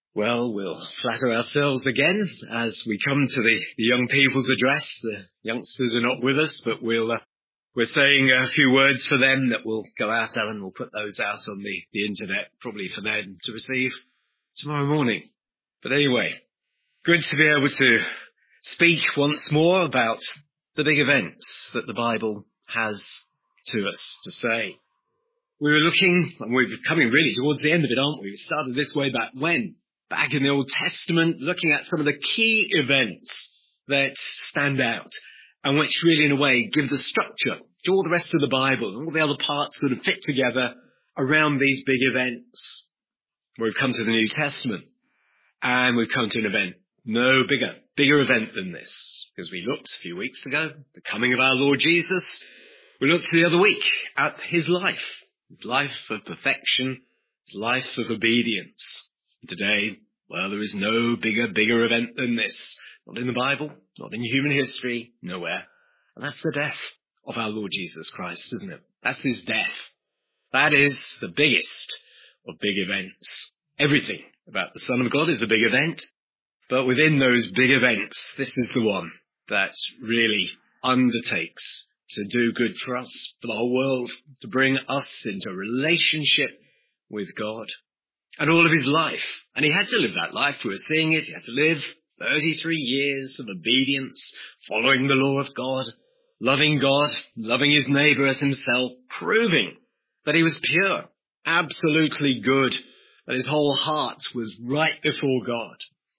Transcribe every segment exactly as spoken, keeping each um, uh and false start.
Well, we'll flatter ourselves again as we come to the, the young people's address. The youngsters are not with us, but we'll, uh, we're saying a few words for them that will go out, Alan. We'll put those out on the, the internet, probably for them to receive tomorrow morning. But anyway, good to be able to speak once more about the big events that the Bible has to us to say. We were looking, and we're coming really towards the end of it, aren't we? We started this way back when? Back in the Old Testament, looking at some of the key events that stand out and which really, in a way, give the structure to all the rest of the Bible and all the other parts sort of fit together around these big events. We've come to the New Testament and we've come to an event, no bigger, bigger event than this. Because we looked a few weeks ago, the coming of our Lord Jesus. We looked the other week at his life, his life of perfection, his life of obedience. Today, well, there is no bigger, bigger event than this. Not in the Bible, not in human history, nowhere. And that's the death of our Lord Jesus Christ, isn't it? That's his death. That is the biggest of big events. Everything about the Son of God is a big event. But within those big events, this is the one that really undertakes to do good for us, for the whole world, to bring us into a relationship with God. And all of his life. And he had to live that life. We were seeing it. He had to live thirty-three years of obedience, following the law of God, loving God, loving his neighbour as himself, proving that he was pure, absolutely good, that his whole heart was right before God.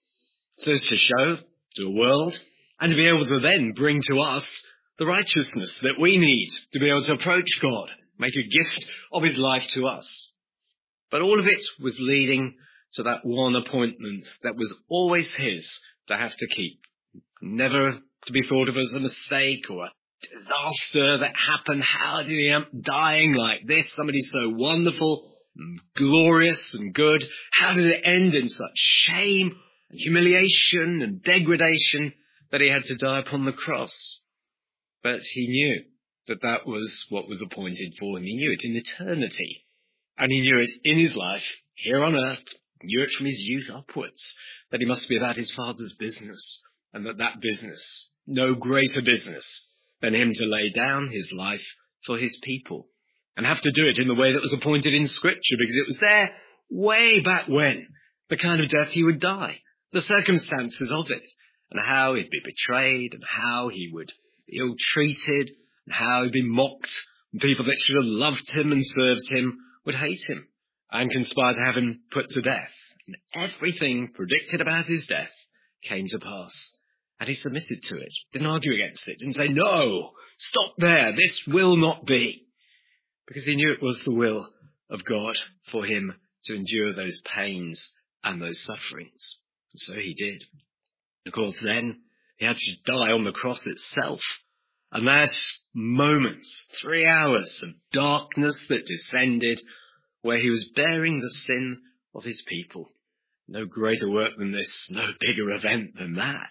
So as to show to the world and to be able to then bring to us the righteousness that we need to be able to approach God, make a gift of his life to us. But all of it was leading to that one appointment that was always his to have to keep. Never to be thought of as a mistake or a disaster that happened. How did he end up dying like this? Somebody so wonderful and glorious and good. How did it end in such shame and humiliation and degradation that he had to die upon the cross? But he knew that that was what was appointed for him. He knew it in eternity. And he knew it in his life, here on earth, knew it from his youth upwards, that he must be about his Father's business, and that that business, no greater business than him to lay down his life for his people, and have to do it in the way that was appointed in Scripture, because it was there way back when, the kind of death he would die, the circumstances of it, and how he'd be betrayed, and how he would be ill-treated, and how he'd be mocked, and people that should have loved him and served him would hate him and conspire to have him put to death. And everything predicted about his death came to pass. And he submitted to it, didn't argue against it, didn't say, no, stop there, this will not be. Because he knew it was the will of God for him to endure those pains and those sufferings. And so he did. Of course, then he had to die on the cross itself. And that moment, three hours of darkness that descended, where he was bearing the sin of his people. No greater work than this, no bigger event than that.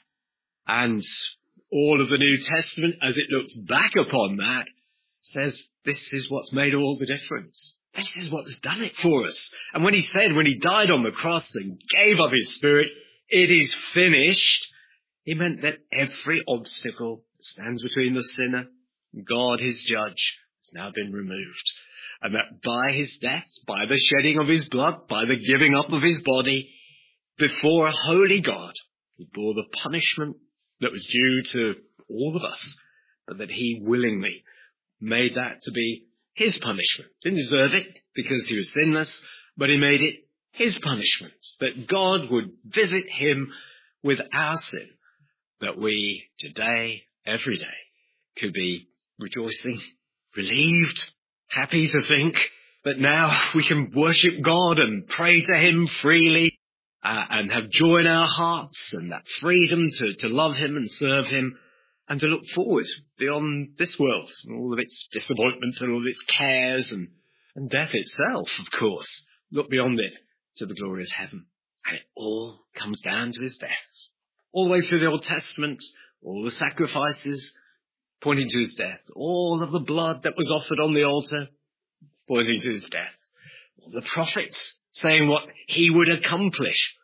And all of the New Testament, as it looks back upon that, says this is what's made all the difference. This is what's done it for us. And when he said, when he died on the cross and gave up his spirit, it is finished, he meant that every obstacle stands between the sinner and God, his judge, has now been removed. And that by his death, by the shedding of his blood, by the giving up of his body, before a holy God, he bore the punishment that was due to all of us, but that he willingly made that to be his punishment. Didn't deserve it because he was sinless, but he made it his punishment, that God would visit him with our sin, that we today, every day, could be rejoicing, relieved, happy to think that now we can worship God and pray to him freely uh, and have joy in our hearts and that freedom to, to love him and serve him and to look forward beyond this world and all of its disappointments and all of its cares and, and death itself, of course. Look beyond it to the glory of heaven. And it all comes down to his death. All the way through the Old Testament, all the sacrifices pointing to his death, all of the blood that was offered on the altar pointing to his death, all the prophets saying what he would accomplish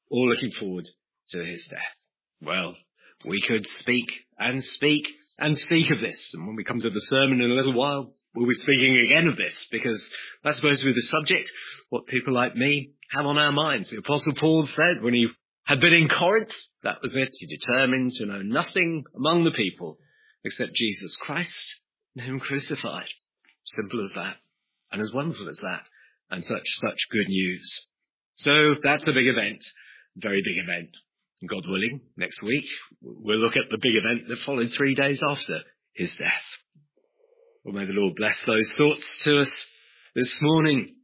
all looking forward to his death. Well, we could speak and speak and speak of this. And when we come to the sermon in a little while, we'll be speaking again of this, because that's supposed to be the subject, what people like me have on our minds. The Apostle Paul said when he had been in Corinth, that was it. He determined to know nothing among the people except Jesus Christ and him crucified. Simple as that, and as wonderful as that, and such, such good news. So that's a big event, very big event. God willing, next week, we'll look at the big event that followed three days after his death. Well, may the Lord bless those thoughts to us this morning.